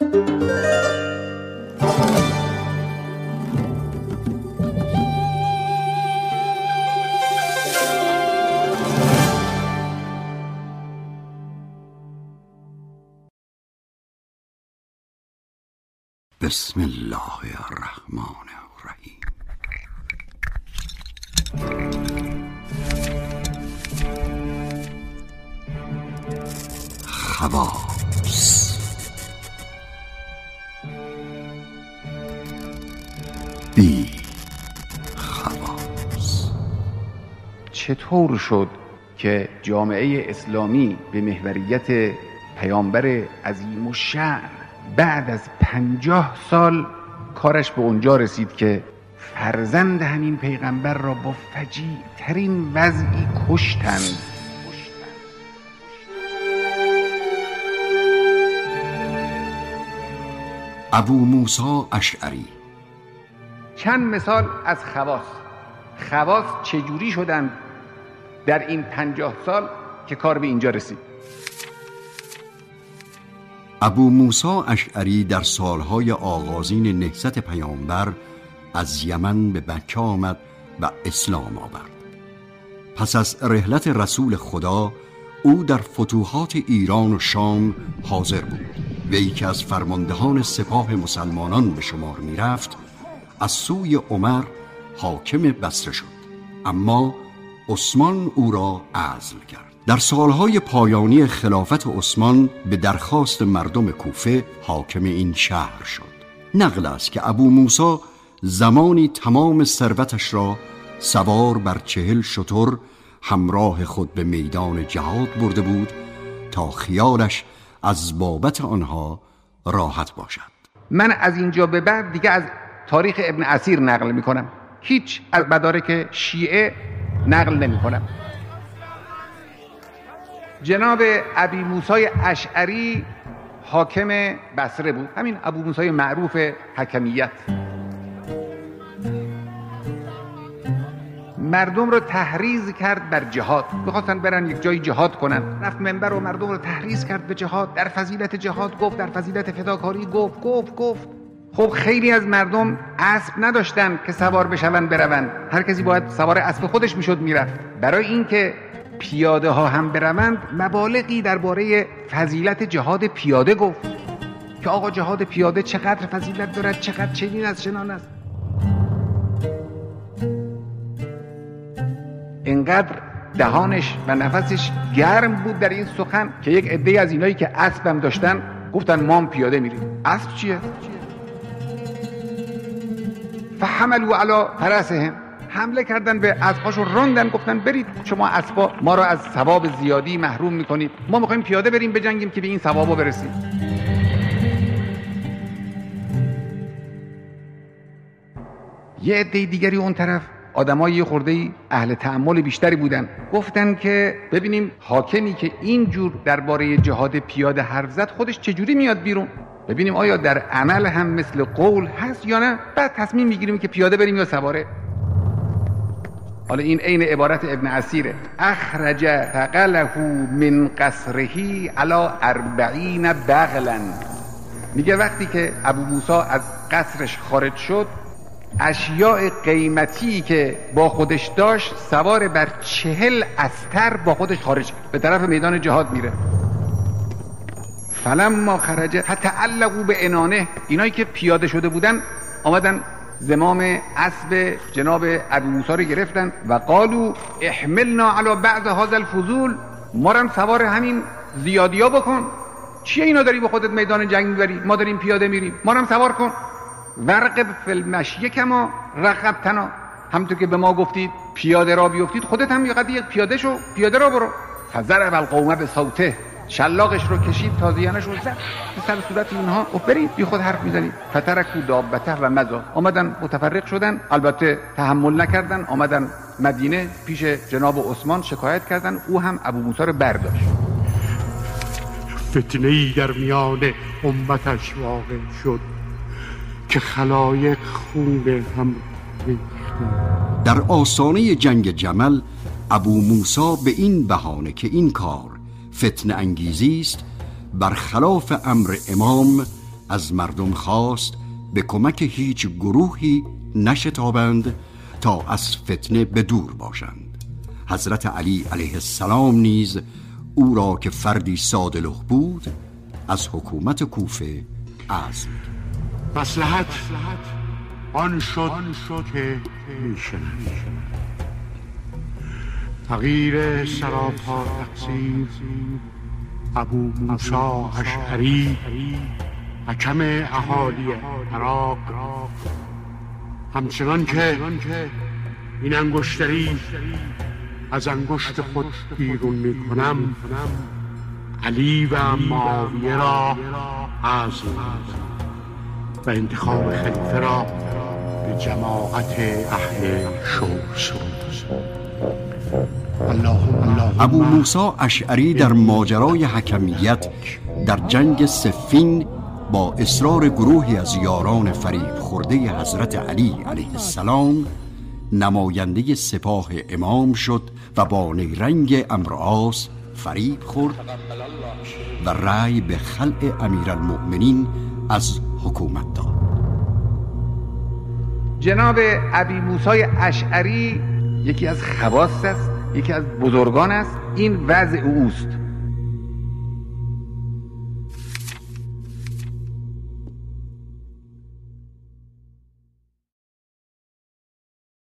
بسم الله الرحمن الرحیم. خواص. بی خواص. چطور شد که جامعه اسلامی به محوریت پیامبر عظیم الشأن بعد از 50 سال کارش به اونجا رسید که فرزند همین پیغمبر را با فجیع ترین وضعی کشتند؟ ابو موسی اشعری. چند مثال از خواص چجوری شدند در این 50 سال که کار به اینجا رسید. ابو موسی اشعری در سالهای آغازین نهضت پیامبر از یمن به مکه آمد و اسلام آورد. پس از رحلت رسول خدا او در فتوحات ایران و شام حاضر بود. وی که از فرماندهان سپاه مسلمانان به شمار می رفت، از سوی عمر حاکم بصره شد، اما عثمان او را عزل کرد. در سالهای پایانی خلافت عثمان به درخواست مردم کوفه حاکم این شهر شد. نقل است که ابو موسی زمانی تمام ثروتش را سوار بر 40 شتر همراه خود به میدان جهاد برده بود تا خیالش از بابت آنها راحت باشد. من از اینجا به بعد دیگه از تاریخ ابن اسیر نقل می کنم، هیچ از مدارک شیعه نقل نمی کنم. جناب ابی موسی اشعری حاکم بصره بود، همین ابو موسی معروف حکمیت. مردم رو تحریض کرد بر جهاد، بخواستن برن یک جایی جهاد کنن، رفت منبر و مردم رو تحریض کرد به جهاد، در فضیلت جهاد گفت، در فضیلت فداکاری گفت. خب خیلی از مردم اسب نداشتن که سوار بشون برون، هر کسی باید سوار اسب خودش میشد میرفت. برای اینکه پیاده ها هم بروند مبالغی درباره فضیلت جهاد پیاده گفت که آقا جهاد پیاده چقدر فضیلت دارد، چقدر چنین است چنان است. اینقدر دهانش و نفسش گرم بود در این سخن که یک عده از اینایی که اسبم داشتن گفتن ما هم پیاده میریم. اسب چیه؟ فحملوا علی فرسهم، حمله کردن به اسباشو، راندن، گفتن برید شما اسبا ما را از ثواب زیادی محروم میکنید، ما میخوایم پیاده بریم بجنگیم که به این ثوابو برسیم. یه عده دیگری اون طرف آدمای یه خورده‌ای اهل تأمل بیشتری بودن، گفتن که ببینیم حاکمی که اینجور درباره جهاد پیاده حرف زد خودش چجوری میاد بیرون، ببینیم آیا در عمل هم مثل قول هست یا نه، بعد تصمیم میگیریم که پیاده بریم یا سواره. حالا این عین عبارت ابن اسیره. اخرج ثقله من قصره علی 40 بغلا. میگه وقتی که ابو موسی از قصرش خارج شد، اشیاء قیمتی که با خودش داشت سوار بر 40 استر با خودش خارج به طرف میدان جهاد میره. فلما خرج فتعلقوا به انانه، اینایی که پیاده شده بودن آمدن زمام اسب جناب ابو موسی رو گرفتن و قالوا احملنا علی بعض هذا الفضول، ما رو سوار همین زیادیا بکن. چیه اینا داری به خودت میدان جنگ میبری؟ ما داریم پیاده میریم، ما رو سوار کن. ورقب فی المشی کما رغبتنا، همونطور که به ما گفتید پیاده را بیفتید خودت هم یه قضیه پیاده شو، پیاده را برو. فضرب القوم بصوته، شلاقش رو کشید، تازیانش رو زد به سر صورت اینها. او برید بی خود حرف میزنید. فترکوا دابته و مضوا، آمدن متفرق شدن، البته تحمل نکردن، آمدن مدینه پیش جناب عثمان شکایت کردن. او هم ابو موسی رو برداشت. فتنه‌ای در میان امتش واقع شد که خلایق خون هم ریختند. در آستانه جنگ جمل ابو موسی به این بهانه که این کار فتنه انگیزی است، برخلاف امر امام از مردم خواست به کمک هیچ گروهی نشتابند تا از فتنه به دور باشند. حضرت علی علیه السلام نیز او را که فردی ساده‌لوح بود از حکومت کوفه عزل. مصلحت آن شد که میشنم. فقیر سراپا تقصیر ابو موسی اشعری، حکم اهالی عراق، همچنان که این انگشتری از انگشت خود بیرون میکنم، علی و معاویه را عزل و انتخاب خلیفه را به جماعت اهل شور سپرد. ابو موسی اشعری در ماجرای حکمیت در جنگ صفین با اصرار گروهی از یاران فریب خورده حضرت علی علیه السلام نماینده سپاه امام شد و با نیرنگ عمروعاص فریب خورد و رأی به خلع امیرالمؤمنین از حکومت داد. جناب ابی موسی اشعری یکی از خواص است، یکی از بزرگان است. این وضع اوست.